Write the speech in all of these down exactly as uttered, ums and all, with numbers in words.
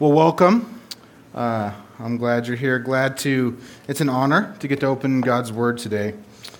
Well, welcome. Uh, I'm glad you're here. Glad to, it's an honor to get to open God's Word today.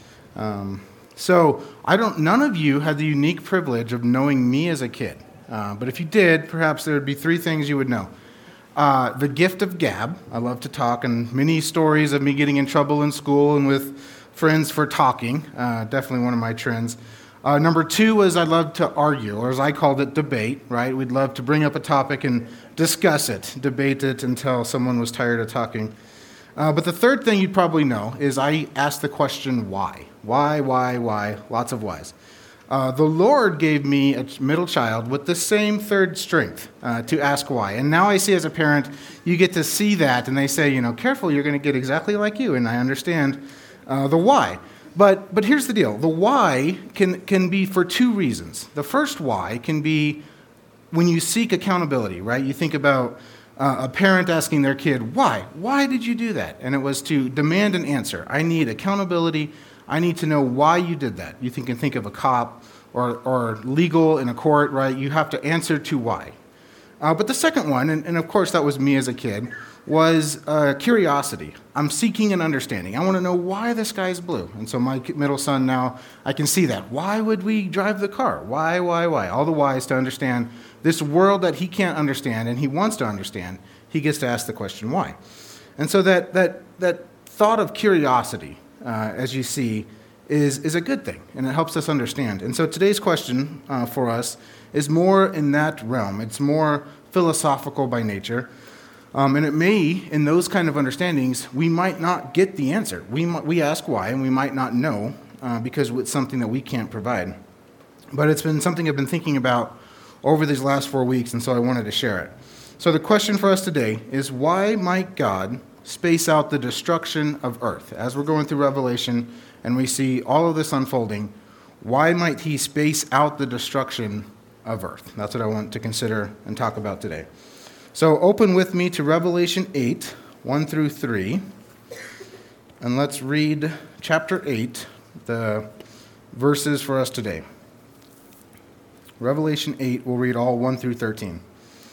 Um, so, I don't, none of you had the unique privilege of knowing me as a kid. Uh, but if you did, perhaps there would be three things you would know. Uh, the gift of gab. I love to talk, and many stories of me getting in trouble in school and with friends for talking. Uh, definitely one of my trends. Uh, number two was I loved to argue, or as I called it, debate, right? We'd love to bring up a topic and discuss it, debate it until someone was tired of talking. Uh, but the third thing you'd probably know is I asked the question, why? Why, why, why? Lots of whys. Uh, the Lord gave me a middle child with the same third strength uh, to ask why. And now I see as a parent, you get to see that, and they say, you know, careful, you're going to get exactly like you, and I understand uh, the why. But but here's the deal. The why can, can be for two reasons. The first why can be when you seek accountability, right? You think about uh, a parent asking their kid, why? Why did you do that? And it was to demand an answer. I need accountability. I need to know why you did that. You think, can think of a cop or, or legal in a court, right? You have to answer to why. Uh, but the second one, and, and of course that was me as a kid, was uh, curiosity. I'm seeking an understanding. I want to know why the sky is blue. And so my middle son now, I can see that. Why would we drive the car? Why, why, why? All the whys to understand this world that he can't understand and he wants to understand. He gets to ask the question, why? And so that that that thought of curiosity, uh, as you see, is, is a good thing, and it helps us understand. And so today's question uh, for us is more in that realm. It's more philosophical by nature. Um, and it may, in those kind of understandings, we might not get the answer. We we ask why, and we might not know uh, because it's something that we can't provide. But it's been something I've been thinking about over these last four weeks, and so I wanted to share it. So the question for us today is, why might God space out the destruction of earth? As we're going through Revelation and we see all of this unfolding, why might he space out the destruction of earth? That's what I want to consider and talk about today. So open with me to Revelation eight, one through three, and let's read chapter eight, the verses for us today. Revelation eight, we'll read all one through thirteen.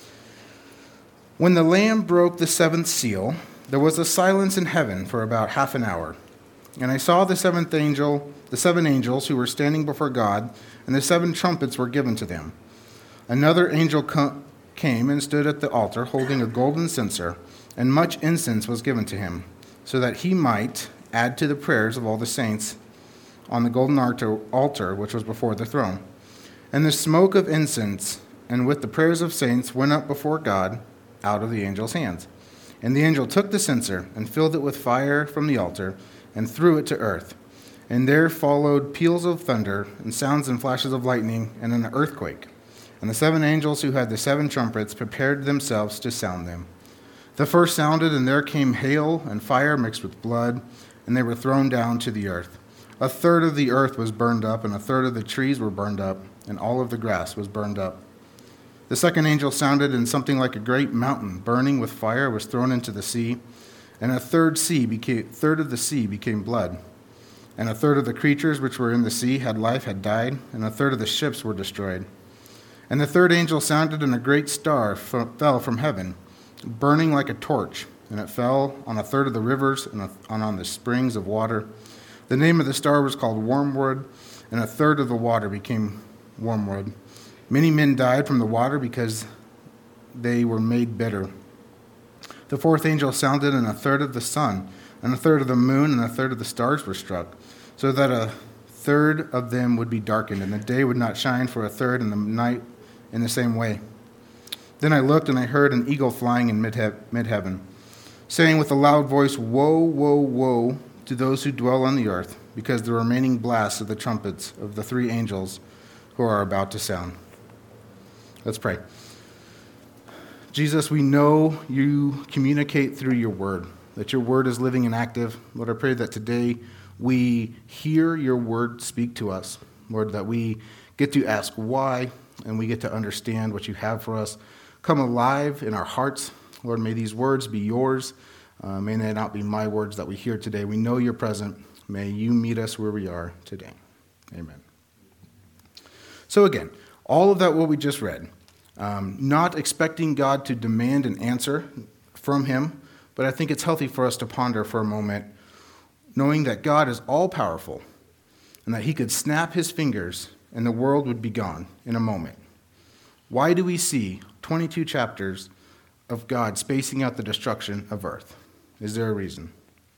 When the Lamb broke the seventh seal, there was a silence in heaven for about half an hour. And I saw the seventh angel, the seven angels who were standing before God, and the seven trumpets were given to them. Another angel co- came and stood at the altar holding a golden censer, and much incense was given to him, so that he might add to the prayers of all the saints on the golden altar which was before the throne. And the smoke of incense and with the prayers of saints went up before God out of the angel's hands. And the angel took the censer and filled it with fire from the altar and threw it to earth. And there followed peals of thunder and sounds and flashes of lightning and an earthquake. And the seven angels who had the seven trumpets prepared themselves to sound them. The first sounded, and there came hail and fire mixed with blood, and they were thrown down to the earth. A third of the earth was burned up, and a third of the trees were burned up, and all of the grass was burned up. The second angel sounded, and something like a great mountain burning with fire was thrown into the sea, and a third sea became third of the sea became blood. And a third of the creatures which were in the sea had life had died, and a third of the ships were destroyed. And the third angel sounded, and a great star f- fell from heaven, burning like a torch, and it fell on a third of the rivers and, a, and on the springs of water. The name of the star was called Wormwood, and a third of the water became wormwood. Many men died from the water because they were made bitter. The fourth angel sounded, and a third of the sun, and a third of the moon, and a third of the stars were struck, so that a third of them would be darkened, and the day would not shine for a third, and the night in the same way. Then I looked, and I heard an eagle flying in mid-heaven, saying with a loud voice, Woe, woe, woe to those who dwell on the earth, because the remaining blasts of the trumpets of the three angels who are about to sound. Let's pray. Jesus, we know you communicate through your word, that your word is living and active. Lord, I pray that today we hear your word speak to us. Lord, that we get to ask why, and we get to understand what you have for us. Come alive in our hearts. Lord, may these words be yours. Uh, may they not be my words that we hear today. We know you're present. May you meet us where we are today. Amen. So again, all of that what we just read, Um, not expecting God to demand an answer from him, but I think it's healthy for us to ponder for a moment, knowing that God is all-powerful and that he could snap his fingers and the world would be gone in a moment. Why do we see twenty-two chapters of God spacing out the destruction of earth? Is there a reason?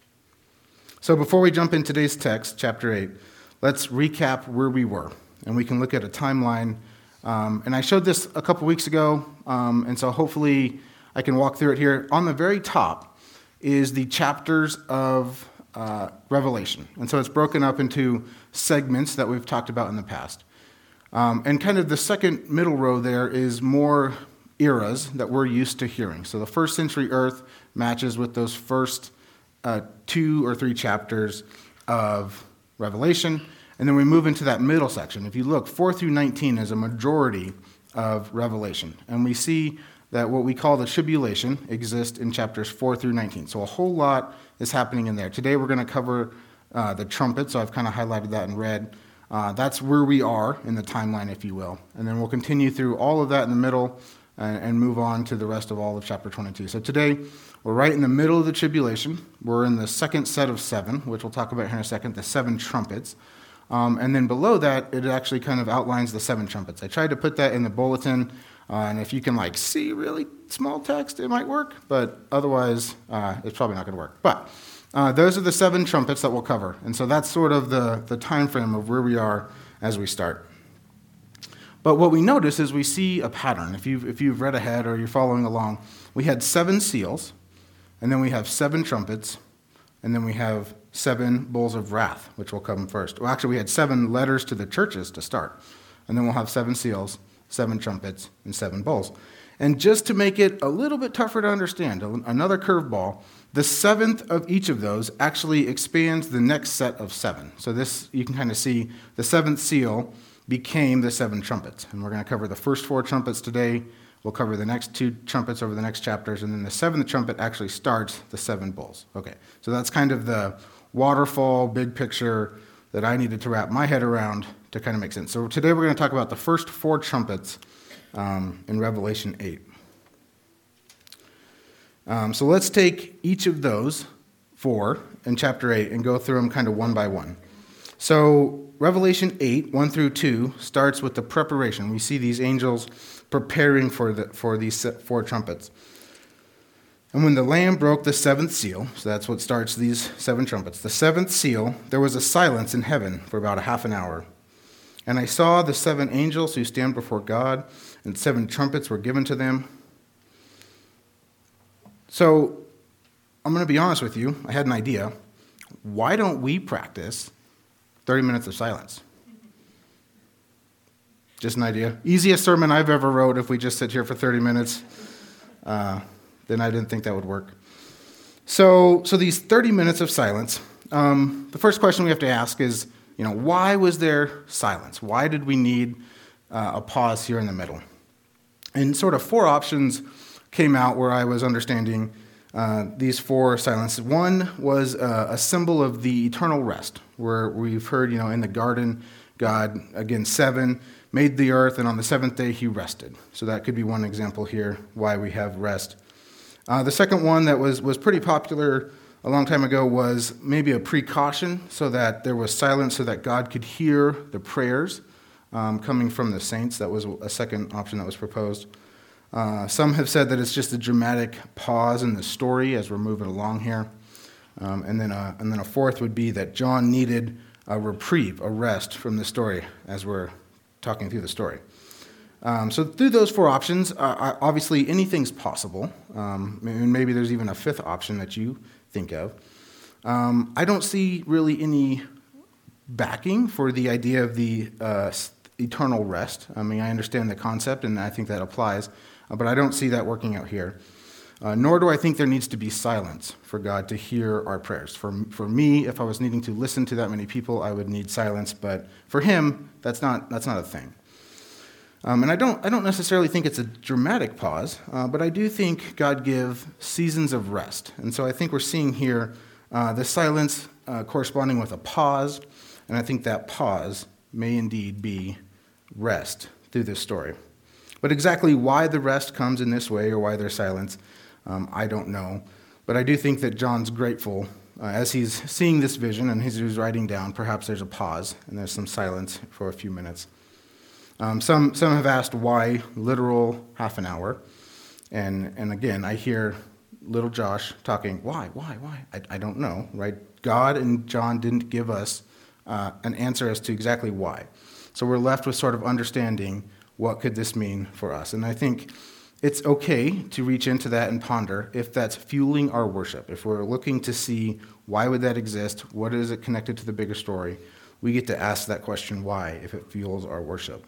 So before we jump in today's text, chapter eight, let's recap where we were, and we can look at a timeline. Um, and I showed this a couple weeks ago, um, and so hopefully I can walk through it here. On the very top is the chapters of uh, Revelation, and so it's broken up into segments that we've talked about in the past. Um, and kind of the second middle row there is more eras that we're used to hearing. So the first century earth matches with those first uh, two or three chapters of Revelation. And then we move into that middle section. If you look, four through nineteen is a majority of Revelation. And we see that what we call the tribulation exists in chapters four through nineteen. So a whole lot is happening in there. Today we're going to cover uh, the trumpet, so I've kind of highlighted that in red. Uh, that's where we are in the timeline, if you will. And then we'll continue through all of that in the middle and, and move on to the rest of all of chapter twenty-two. So today, we're right in the middle of the tribulation. We're in the second set of seven, which we'll talk about here in a second, the seven trumpets. Um, and then below that, it actually kind of outlines the seven trumpets. I tried to put that in the bulletin, uh, and if you can like see really small text, it might work, but otherwise, uh, it's probably not going to work. But Uh, those are the seven trumpets that we'll cover. And so that's sort of the, the time frame of where we are as we start. But what we notice is we see a pattern. If you've, if you've read ahead or you're following along, we had seven seals, and then we have seven trumpets, and then we have seven bowls of wrath, which will come first. Well, actually, we had seven letters to the churches to start, and then we'll have seven seals, seven trumpets, and seven bowls. And just to make it a little bit tougher to understand, another curveball, the seventh of each of those actually expands the next set of seven. So this, you can kind of see, the seventh seal became the seven trumpets. And we're going to cover the first four trumpets today. We'll cover the next two trumpets over the next chapters. And then the seventh trumpet actually starts the seven bowls. Okay, so that's kind of the waterfall, big picture that I needed to wrap my head around to kind of make sense. So today we're going to talk about the first four trumpets um, in Revelation eight. Um, so let's take each of those four in chapter eight and go through them kind of one by one. So Revelation eight, one through two, starts with the preparation. We see these angels preparing for the for these four trumpets. And when the Lamb broke the seventh seal, so that's what starts these seven trumpets, the seventh seal, there was a silence in heaven for about a half an hour. And I saw the seven angels who stand before God, and seven trumpets were given to them. So I'm going to be honest with you. I had an idea. Why don't we practice thirty minutes of silence? Just an idea. Easiest sermon I've ever wrote if we just sit here for thirty minutes. Uh, then I didn't think that would work. So, so these thirty minutes of silence, um, the first question we have to ask is, you know, why was there silence? Why did we need uh, a pause here in the middle? And sort of four options came out where I was understanding uh, these four silences. One was uh, a symbol of the eternal rest, where we've heard, you know, in the garden, God, again, seven, made the earth, and on the seventh day he rested. So that could be one example here, why we have rest. Uh, the second one that was, was pretty popular a long time ago was maybe a precaution, so that there was silence so that God could hear the prayers um, coming from the saints. That was a second option that was proposed. Uh, some have said that it's just a dramatic pause in the story as we're moving along here. Um, and then a, and then a fourth would be that John needed a reprieve, a rest from the story as we're talking through the story. Um, so through those four options, uh, obviously anything's possible. Um, and maybe there's even a fifth option that you think of. Um, I don't see really any backing for the idea of the uh, eternal rest. I mean, I understand the concept, and I think that applies. But I don't see that working out here. Uh, nor do I think there needs to be silence for God to hear our prayers. For, for me, if I was needing to listen to that many people, I would need silence. But for him, that's not that's not a thing. Um, and I don't I don't necessarily think it's a dramatic pause, uh, but I do think God gives seasons of rest. And so I think we're seeing here uh, the silence uh, corresponding with a pause, and I think that pause may indeed be rest through this story. But exactly why the rest comes in this way or why there's silence, um, I don't know. But I do think that John's grateful. Uh, as he's seeing this vision and he's writing down, perhaps there's a pause and there's some silence for a few minutes. Um, some some have asked why literal half an hour. And and again, I hear little Josh talking, why, why, why? I, I don't know, right? God and John didn't give us uh, an answer as to exactly why. So we're left with sort of understanding what could this mean for us. And I think it's okay to reach into that and ponder if that's fueling our worship. If we're looking to see why would that exist, what is it connected to the bigger story, we get to ask that question why if it fuels our worship.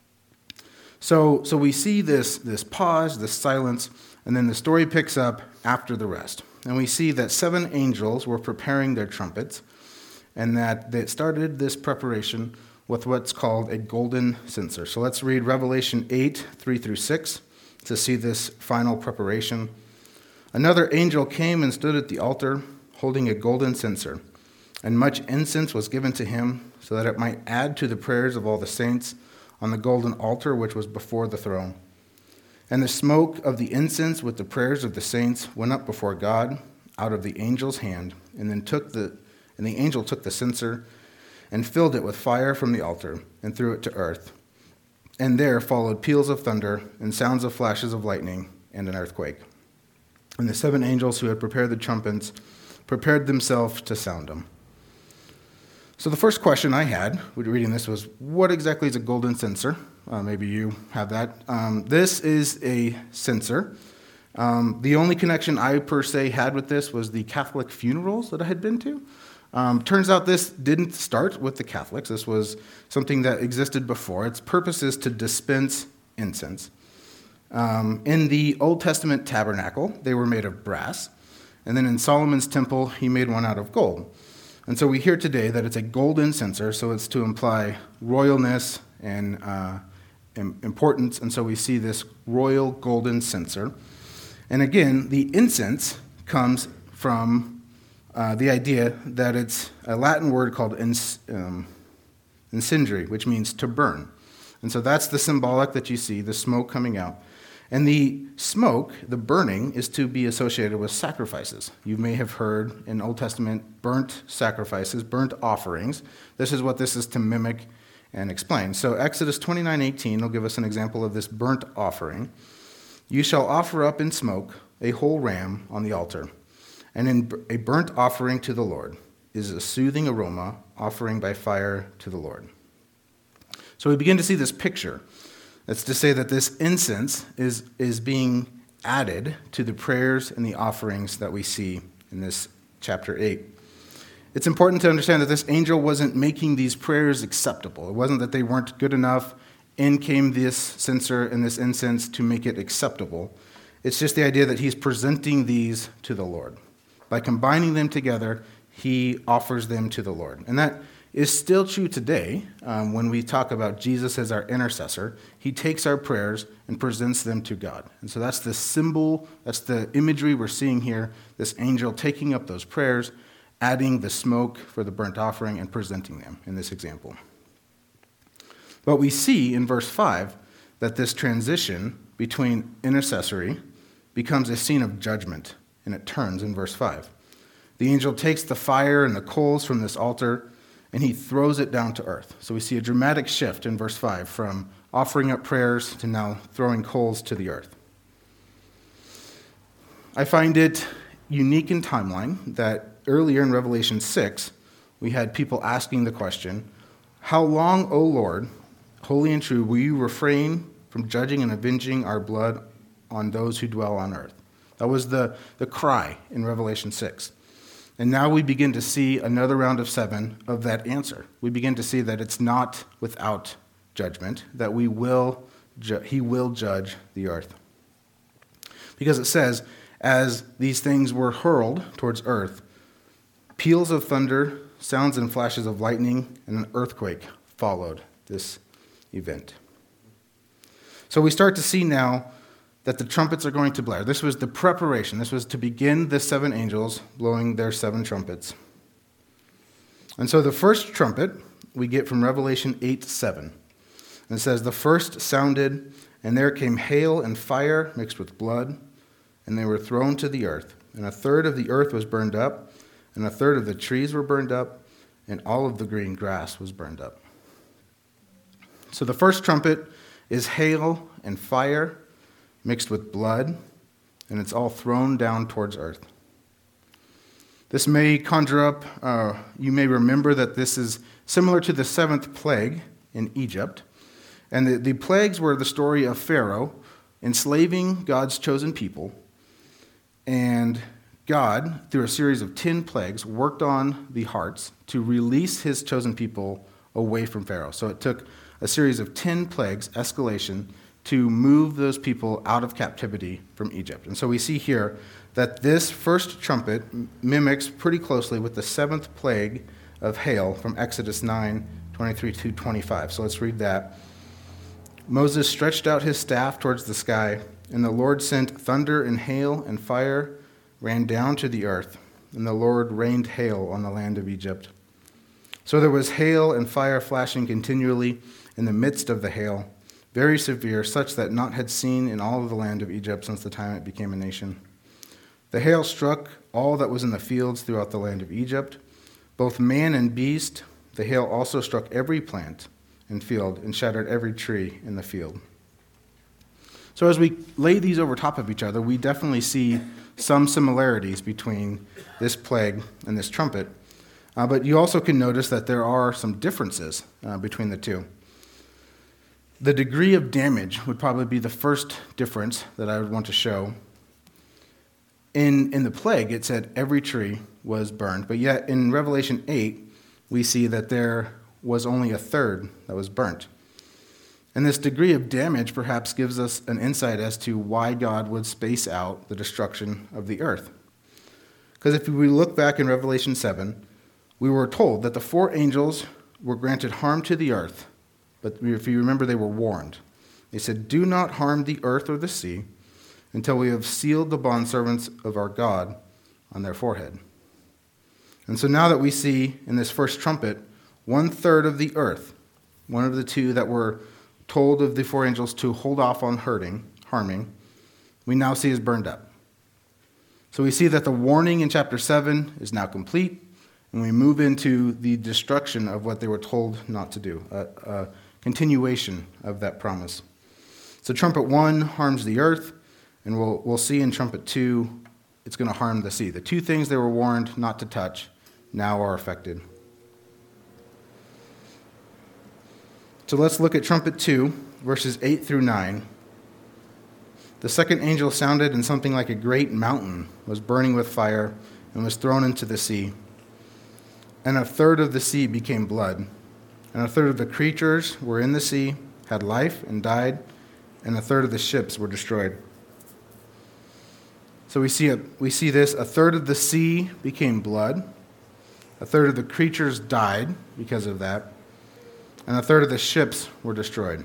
So so we see this, this pause, this silence, and then the story picks up after the rest. And we see that seven angels were preparing their trumpets, and that they started this preparation with what's called a golden censer. So let's read Revelation eight, three through six. To see this final preparation. Another angel came and stood at the altar, holding a golden censer, and much incense was given to him, so that it might add to the prayers of all the saints on the golden altar which was before the throne. And the smoke of the incense with the prayers of the saints went up before God out of the angel's hand, and then took the and the angel took the censer and filled it with fire from the altar and threw it to earth. And there followed peals of thunder and sounds of flashes of lightning and an earthquake. And the seven angels who had prepared the trumpets prepared themselves to sound them. So the first question I had when reading this was, what exactly is a golden censer? Uh, maybe you have that. Um, this is a censer. Um, the only connection I per se had with this was the Catholic funerals that I had been to. Um, turns out this didn't start with the Catholics. This was something that existed before. Its purpose is to dispense incense. Um, in the Old Testament tabernacle, they were made of brass. And then in Solomon's temple, he made one out of gold. And so we hear today that it's a golden censer, so it's to imply royalness and uh, importance. And so we see this royal golden censer. And again, the incense comes from Uh, the idea that it's a Latin word called ins, um, incendary, which means to burn. And so that's the symbolic that you see, the smoke coming out. And the smoke, the burning, is to be associated with sacrifices. You may have heard in Old Testament burnt sacrifices, burnt offerings. This is what this is to mimic and explain. So Exodus twenty-nine eighteen will give us an example of this burnt offering. You shall offer up in smoke a whole ram on the altar. And in a burnt offering to the Lord is a soothing aroma, offering by fire to the Lord. So we begin to see this picture. That's to say that this incense is, is being added to the prayers and the offerings that we see in this chapter eight. It's important to understand that this angel wasn't making these prayers acceptable. It wasn't that they weren't good enough. In came this censer and this incense to make it acceptable. It's just the idea that he's presenting these to the Lord. By combining them together, he offers them to the Lord. And that is still true today um, when we talk about Jesus as our intercessor. He takes our prayers and presents them to God. And so that's the symbol, that's the imagery we're seeing here, this angel taking up those prayers, adding the smoke for the burnt offering, and presenting them in this example. But we see in verse five that this transition between intercessory becomes a scene of judgment. And it turns in verse five. The angel takes the fire and the coals from this altar, and he throws it down to earth. So we see a dramatic shift in verse five from offering up prayers to now throwing coals to the earth. I find it unique in timeline that earlier in Revelation six, we had people asking the question, how long, O Lord, holy and true, will you refrain from judging and avenging our blood on those who dwell on earth? That was the, the cry in Revelation six. And now we begin to see another round of seven of that answer. We begin to see that it's not without judgment, that we will ju- he will judge the earth. Because it says, as these things were hurled towards earth, peals of thunder, sounds and flashes of lightning, and an earthquake followed this event. So we start to see now that the trumpets are going to blare. This was the preparation. This was to begin the seven angels blowing their seven trumpets. And so the first trumpet we get from Revelation eight seven. And it says, the first sounded, And there came hail and fire mixed with blood, and they were thrown to the earth. And a third of the earth was burned up, and a third of the trees were burned up, and all of the green grass was burned up. So the first trumpet is hail and fire mixed with blood, and it's all thrown down towards earth. This may conjure up, uh, you may remember that this is similar to the seventh plague in Egypt. And the, the plagues were the story of Pharaoh enslaving God's chosen people. And God, through a series of ten plagues, worked on the hearts to release his chosen people away from Pharaoh. So it took a series of ten plagues, escalation, to move those people out of captivity from Egypt. And so we see here that this first trumpet mimics pretty closely with the seventh plague of hail from Exodus nine, twenty-three to twenty-five. So let's read that. Moses stretched out his staff towards the sky, and the Lord sent thunder and hail, and fire ran down to the earth, and the Lord rained hail on the land of Egypt. So there was hail and fire flashing continually in the midst of the hail, very severe, such that not had seen in all of the land of Egypt since the time it became a nation. The hail struck all that was in the fields throughout the land of Egypt, both man and beast. The hail also struck every plant and field and shattered every tree in the field. So as we lay these over top of each other, we definitely see some similarities between this plague and this trumpet. Uh, but you also can notice that there are some differences uh, between the two. The degree of damage would probably be the first difference that I would want to show. In, in the plague, it said every tree was burned, but yet in Revelation eight, we see that there was only a third that was burnt. And this degree of damage perhaps gives us an insight as to why God would space out the destruction of the earth. Because if we look back in Revelation seven, we were told that the four angels were granted harm to the earth, but if you remember, they were warned. They said, "Do not harm the earth or the sea until we have sealed the bondservants of our God on their forehead." And so now that we see in this first trumpet, one-third of the earth, one of the two that were told of the four angels to hold off on hurting, harming, we now see is burned up. So we see that the warning in chapter seven is now complete, and we move into the destruction of what they were told not to do, a, a continuation of that promise. So trumpet one harms the earth, and we'll, we'll see in trumpet two, it's going to harm the sea. The two things they were warned not to touch now are affected. So let's look at trumpet two, verses eight through nine. The second angel sounded, and something like a great mountain was burning with fire and was thrown into the sea. And a third of the sea became blood, and a third of the creatures were in the sea, had life and died, and a third of the ships were destroyed. So we see, a, we see this, a third of the sea became blood, a third of the creatures died because of that, and a third of the ships were destroyed.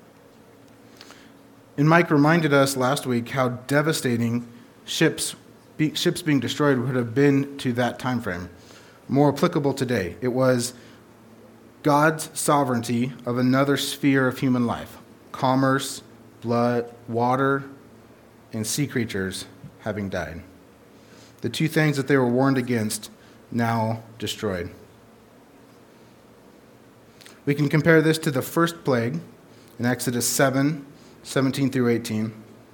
And Mike reminded us last week how devastating ships, be, ships being destroyed would have been to that time frame. More applicable today. It was God's sovereignty of another sphere of human life. Commerce, blood, water, and sea creatures having died. The two things that they were warned against, now destroyed. We can compare this to the first plague in Exodus seven, seventeen through eighteen.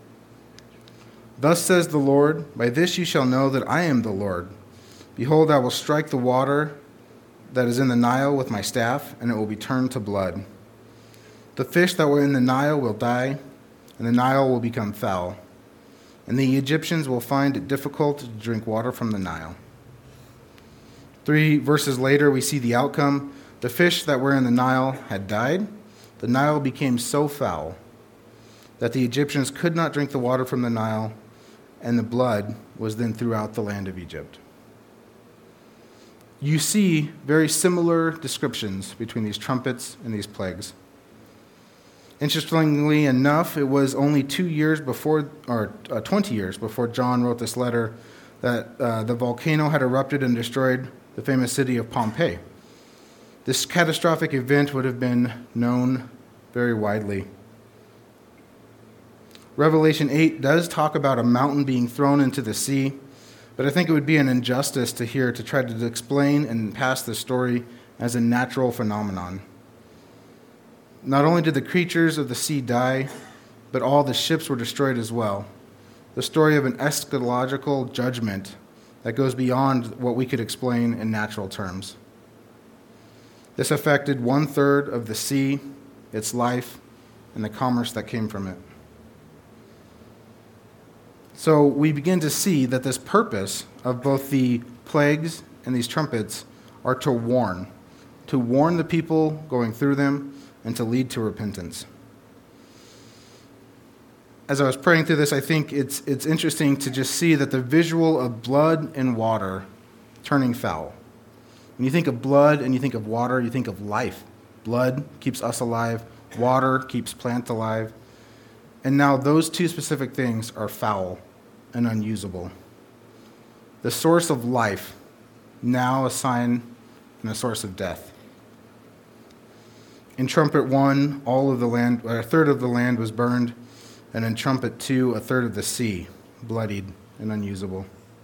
Thus says the Lord, by this you shall know that I am the Lord. Behold, I will strike the water that is in the Nile with my staff, and it will be turned to blood. The fish that were in the Nile will die, and the Nile will become foul. And the Egyptians will find it difficult to drink water from the Nile. Three verses later, we see the outcome. The fish that were in the Nile had died. The Nile became so foul that the Egyptians could not drink the water from the Nile, and the blood was then throughout the land of Egypt. You see very similar descriptions between these trumpets and these plagues. Interestingly enough, it was only two years before, or uh, twenty years before John wrote this letter, that uh, the volcano had erupted and destroyed the famous city of Pompeii. This catastrophic event would have been known very widely. Revelation eight does talk about a mountain being thrown into the sea, but I think it would be an injustice to here to try to explain and pass the story as a natural phenomenon. Not only did the creatures of the sea die, but all the ships were destroyed as well. The story of an eschatological judgment that goes beyond what we could explain in natural terms. This affected one-third of the sea, its life, and the commerce that came from it. So we begin to see that this purpose of both the plagues and these trumpets are to warn, to warn the people going through them and to lead to repentance. As I was praying through this, I think it's it's interesting to just see that the visual of blood and water turning foul. When you think of blood and you think of water, you think of life. Blood keeps us alive. Water keeps plants alive. And now those two specific things are foul and unusable. The source of life, now a sign and a source of death. In trumpet one, all of the land, or a third of the land was burned, and in trumpet two, a third of the sea, bloodied and unusable.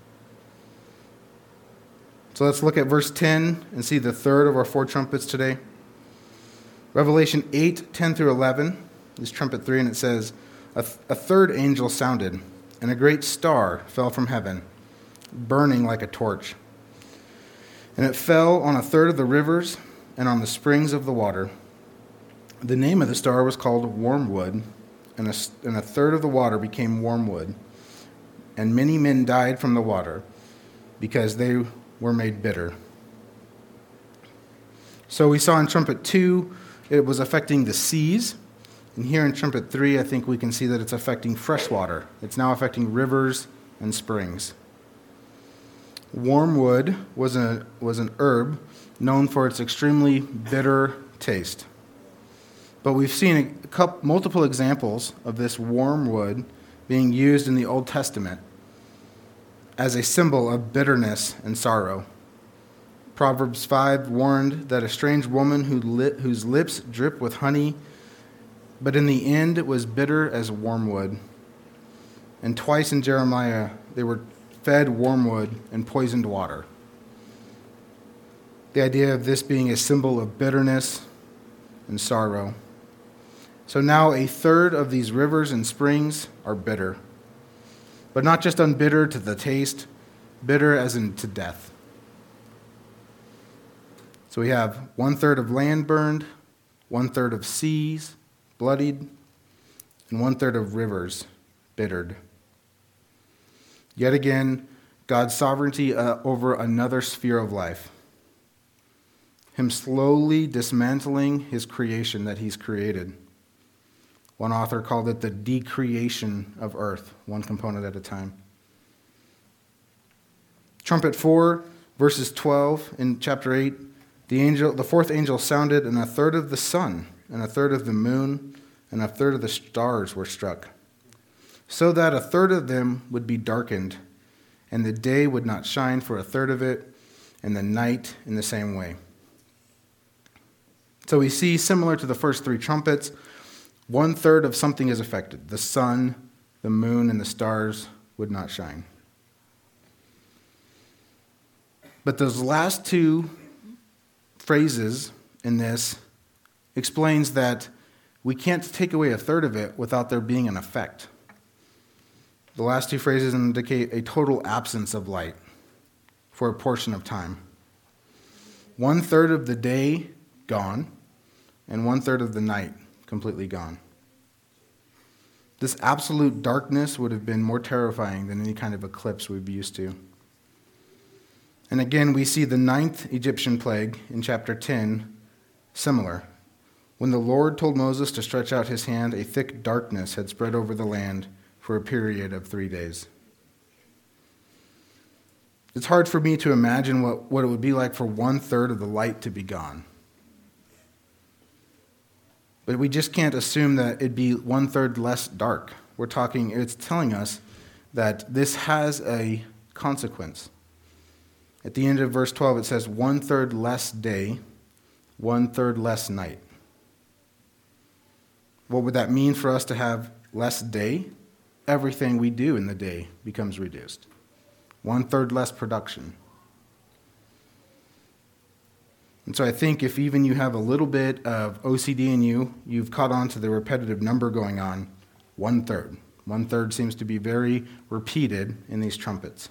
So let's look at verse ten and see the third of our four trumpets today. Revelation eight, ten through eleven is trumpet three, and it says, a, th- a third angel sounded, and a great star fell from heaven, burning like a torch. And it fell on a third of the rivers and on the springs of the water. The name of the star was called Wormwood, and a, and a third of the water became wormwood. And many men died from the water, because they were made bitter. So we saw in trumpet two, it was affecting the seas. And here in trumpet three, I think we can see that it's affecting fresh water. It's now affecting rivers and springs. Wormwood was a was an herb known for its extremely bitter taste. But we've seen a couple, multiple examples of this wormwood being used in the Old Testament as a symbol of bitterness and sorrow. Proverbs five warned that a strange woman who lit, whose lips drip with honey, but in the end it was bitter as wormwood. And twice in Jeremiah, they were fed wormwood and poisoned water. The idea of this being a symbol of bitterness and sorrow. So now a third of these rivers and springs are bitter. But not just unbitter to the taste, bitter as in to death. So we have one third of land burned, one third of seas bloodied, and one third of rivers bittered. Yet again, God's sovereignty uh, over another sphere of life. Him slowly dismantling his creation that he's created. One author called it the decreation of earth, one component at a time. Trumpet four, verses twelve in chapter eight, the angel, the fourth angel sounded, and a third of the sun, and a third of the moon, and a third of the stars were struck, so that a third of them would be darkened, and the day would not shine for a third of it, and the night in the same way. So we see, similar to the first three trumpets, one third of something is affected. The sun, the moon, and the stars would not shine. But those last two phrases in this explains that we can't take away a third of it without there being an effect. The last two phrases indicate a total absence of light for a portion of time. One third of the day gone, and one third of the night completely gone. This absolute darkness would have been more terrifying than any kind of eclipse we'd be used to. And again, we see the ninth Egyptian plague in chapter ten similar. When the Lord told Moses to stretch out his hand, a thick darkness had spread over the land for a period of three days. It's hard for me to imagine what, what it would be like for one third of the light to be gone. But we just can't assume that it'd be one third less dark. We're talking, it's telling us that this has a consequence. At the end of verse twelve, it says, one third less day, one third less night. What would that mean for us to have less day everything we do in the day becomes reduced. One-third less production. And so I think if even you have a little bit of O C D in you, you've caught on to the repetitive number going on, one-third. One-third seems to be very repeated in these trumpets.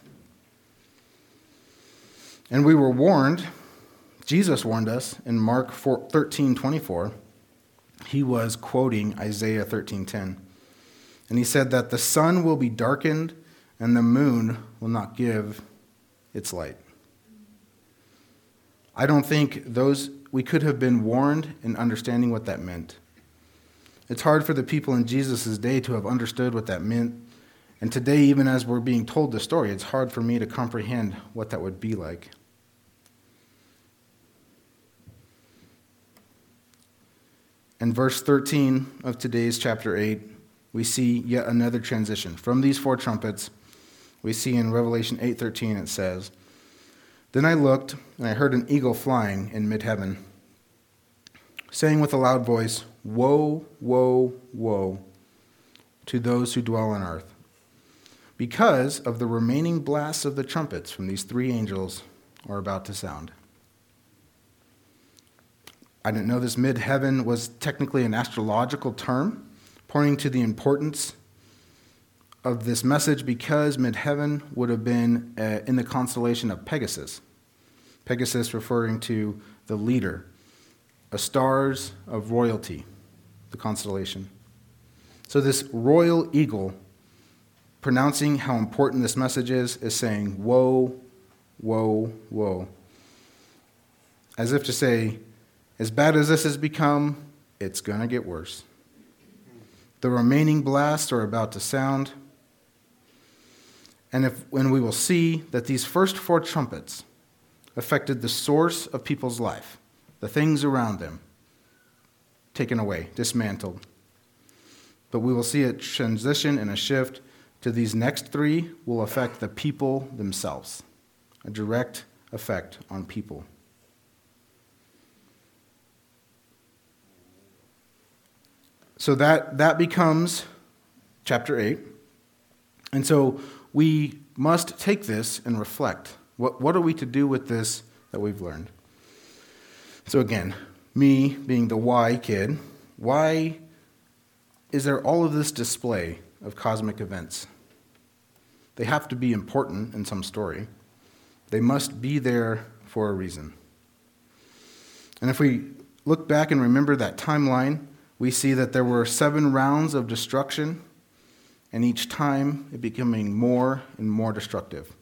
And we were warned, Jesus warned us in Mark thirteen twenty-four. He was quoting Isaiah thirteen ten. And he said that the sun will be darkened and the moon will not give its light. I don't think those we could have been warned in understanding what that meant. It's hard for the people in Jesus' day to have understood what that meant. And today, even as we're being told the story, it's hard for me to comprehend what that would be like. In verse thirteen of today's chapter eight, we see yet another transition. From these four trumpets, we see in Revelation eight thirteen, it says, "Then I looked, and I heard an eagle flying in mid-heaven, saying with a loud voice, 'Woe, woe, woe to those who dwell on earth, because of the remaining blasts of the trumpets from these three angels are about to sound.'" I didn't know this mid-heaven was technically an astrological term, pointing to the importance of this message because mid-heaven would have been uh, in the constellation of Pegasus. Pegasus referring to the leader, a stars of royalty, the constellation. So this royal eagle, pronouncing how important this message is, is saying, "Woe, woe, woe." As if to say, as bad as this has become, it's going to get worse. The remaining blasts are about to sound. And if when we will see that these first four trumpets affected the source of people's life, the things around them, taken away, dismantled. But we will see a transition and a shift to these next three will affect the people themselves, a direct effect on people. So that, that becomes chapter eight. And so we must take this and reflect. What, what are we to do with this that we've learned? So again, me being the why kid, why is there all of this display of cosmic events? They have to be important in some story. They must be there for a reason. And if we look back and remember that timeline, we see that there were seven rounds of destruction, and each time it becoming more and more destructive.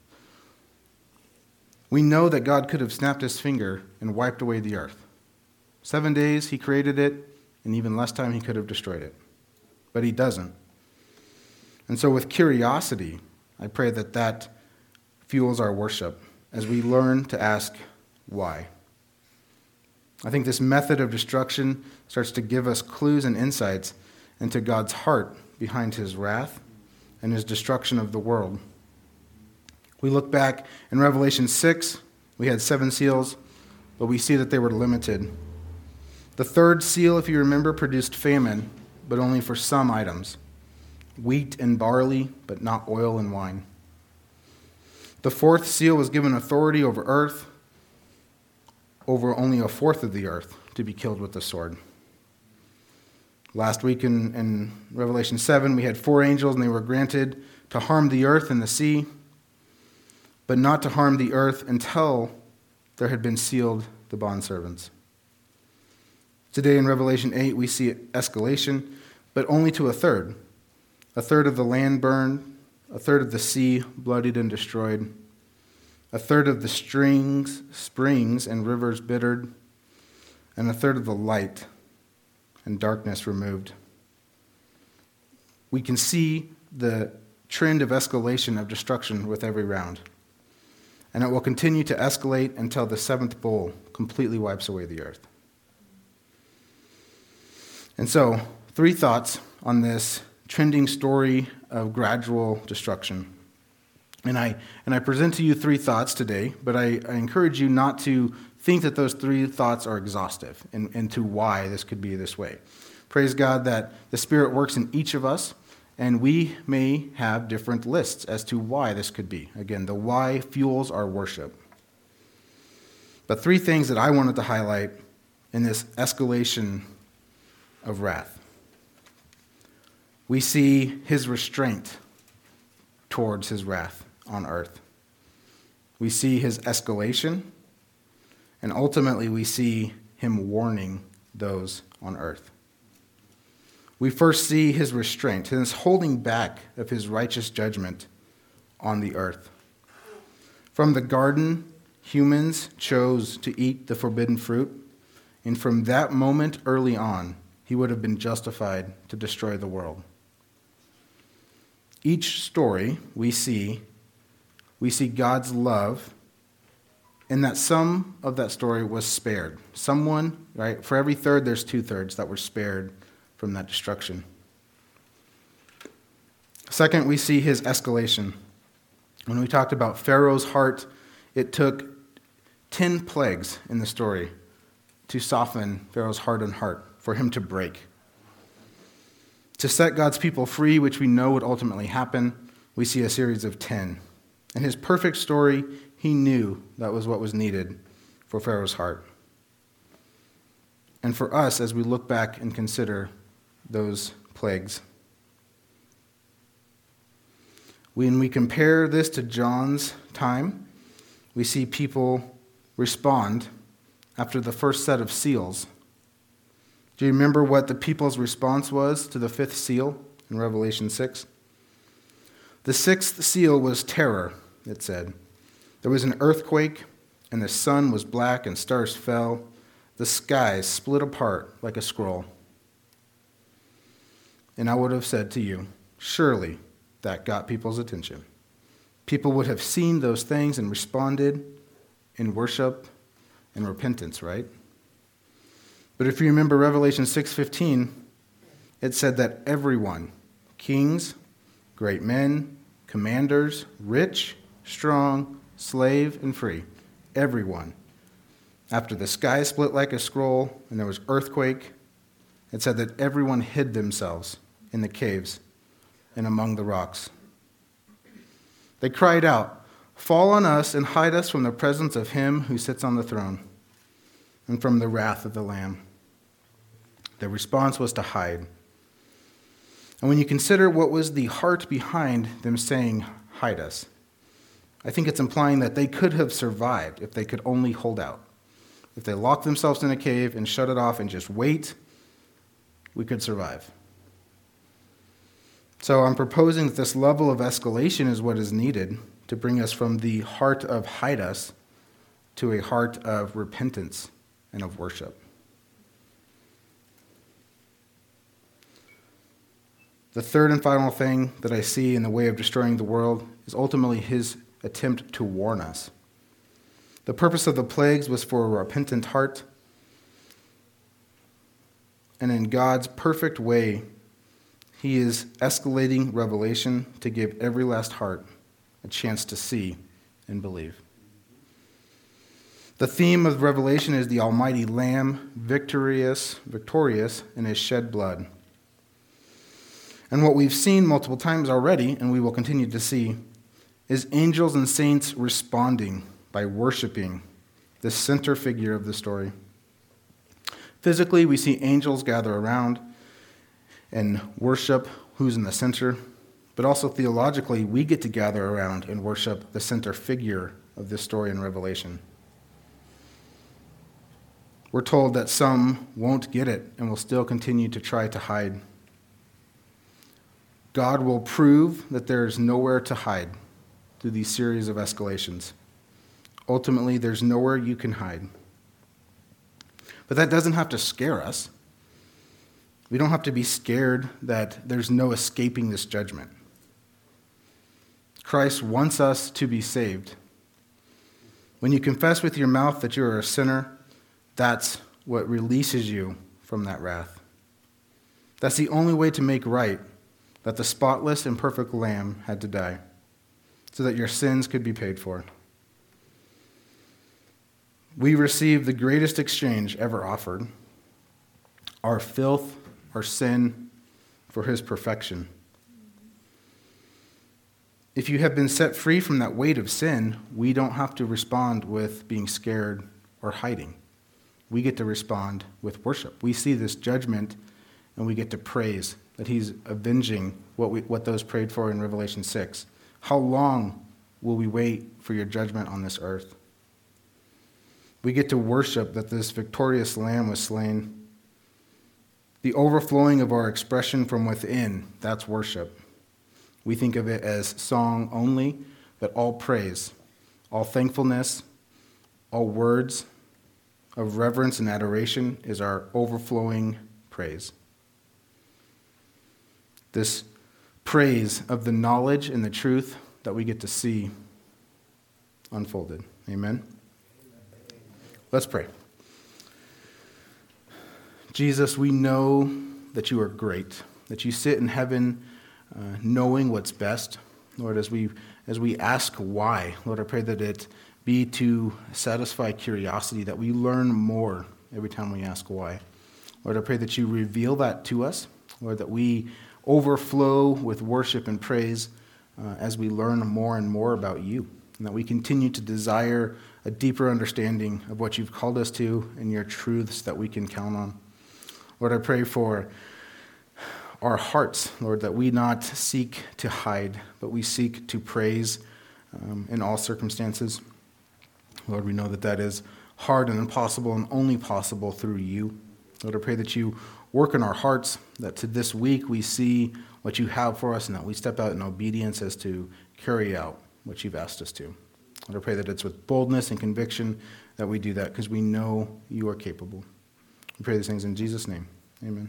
We know that God could have snapped his finger and wiped away the earth. Seven days he created it, and even less time he could have destroyed it. But he doesn't. And so with curiosity, I pray that that fuels our worship as we learn to ask why. I think this method of destruction starts to give us clues and insights into God's heart behind his wrath and his destruction of the world. We look back in Revelation six, we had seven seals, but we see that they were limited. The third seal, if you remember, produced famine, but only for some items. Wheat and barley, but not oil and wine. The fourth seal was given authority over earth, over only a fourth of the earth to be killed with the sword. Last week in, in Revelation seven, we had four angels, and they were granted to harm the earth and the sea, but not to harm the earth until there had been sealed the bondservants. Today in Revelation eight, we see escalation, but only to a third. A third of the land burned, a third of the sea bloodied and destroyed, a third of the strings, springs and rivers bittered, and a third of the light and darkness removed. We can see the trend of escalation of destruction with every round. And it will continue to escalate until the seventh bowl completely wipes away the earth. And so, three thoughts on this trending story of gradual destruction. And I and I present to you three thoughts today, but I, I encourage you not to think that those three thoughts are exhaustive and, and to why this could be this way. Praise God that the Spirit works in each of us, And we may have different lists as to why this could be. Again, the why fuels our worship. But three things that I wanted to highlight in this escalation of wrath. We see his restraint towards his wrath on earth. We see his escalation, and ultimately we see him warning those on earth. We first see his restraint, his holding back of his righteous judgment on the earth. From the garden, humans chose to eat the forbidden fruit, and from that moment early on, he would have been justified to destroy the world. Each story we see, we see God's love, and that some of that story was spared. Someone, right, for every third, there's two thirds that were spared from that destruction. Second, we see his escalation. When we talked about Pharaoh's heart, it took ten plagues in the story to soften Pharaoh's hardened heart, for him to break. To set God's people free, which we know would ultimately happen, we see a series of ten. In his perfect story, he knew that was what was needed for Pharaoh's heart. And for us, as we look back and consider those plagues, when we compare this to John's time, we see people respond after the first set of seals. Do you remember what the people's response was to the fifth seal in Revelation six? The sixth seal was terror, it said. There was an earthquake, and the sun was black and stars fell. The skies split apart like a scroll. And I would have said to you, surely that got people's attention. People would have seen those things and responded in worship and repentance, right? But if you remember Revelation six fifteen, it said that everyone, kings, great men, commanders, rich, strong, slave, and free, everyone, after the sky split like a scroll and there was earthquake, it said that everyone hid themselves in the caves and among the rocks. They cried out, "Fall on us and hide us from the presence of him who sits on the throne and from the wrath of the Lamb." Their response was to hide. And when you consider what was the heart behind them saying, "Hide us," I think it's implying that they could have survived if they could only hold out. If they locked themselves in a cave and shut it off and just wait, we could survive. So I'm proposing that this level of escalation is what is needed to bring us from the heart of hide us to a heart of repentance and of worship. The third and final thing that I see in the way of destroying the world is ultimately his attempt to warn us. The purpose of the plagues was for a repentant heart, and in God's perfect way, he is escalating revelation to give every last heart a chance to see and believe. The theme of Revelation is the Almighty Lamb, victorious, victorious in his shed blood. And what we've seen multiple times already, and we will continue to see, is angels and saints responding by worshiping the center figure of the story. Physically, we see angels gather around and worship who's in the center, but also theologically, we get to gather around and worship the center figure of this story in Revelation. We're told that some won't get it and will still continue to try to hide. God will prove that there's nowhere to hide through these series of escalations. Ultimately, there's nowhere you can hide. But that doesn't have to scare us. We don't have to be scared that there's no escaping this judgment. Christ wants us to be saved. When you confess with your mouth that you are a sinner, that's what releases you from that wrath. That's the only way to make right that the spotless and perfect Lamb had to die, so that your sins could be paid for. We receive the greatest exchange ever offered, our filth, our sin, for his perfection. if you have been set free from that weight of sin, we don't have to respond with being scared or hiding. We get to respond with worship. We see this judgment, and we get to praise that he's avenging what we, what those prayed for in Revelation six. How long will we wait for your judgment on this earth? We get to worship that this victorious Lamb was slain. The overflowing of our expression from within, that's worship. We think of it as song only, but all praise, all thankfulness, all words of reverence and adoration is our overflowing praise. This praise of the knowledge and the truth that we get to see unfolded. Amen? Let's pray. Jesus, we know that you are great, that you sit in heaven uh, knowing what's best. Lord, as we as we ask why, Lord, I pray that it be to satisfy curiosity, that we learn more every time we ask why. Lord, I pray that you reveal that to us, Lord, that we overflow with worship and praise uh, as we learn more and more about you, and that we continue to desire a deeper understanding of what you've called us to and your truths that we can count on. Lord, I pray for our hearts, Lord, that we not seek to hide, but we seek to praise um, in all circumstances. Lord, we know that that is hard and impossible and only possible through you. Lord, I pray that you work in our hearts, that to this week we see what you have for us and that we step out in obedience as to carry out what you've asked us to. Lord, I pray that it's with boldness and conviction that we do that because we know you are capable. We pray these things in Jesus' name. Amen.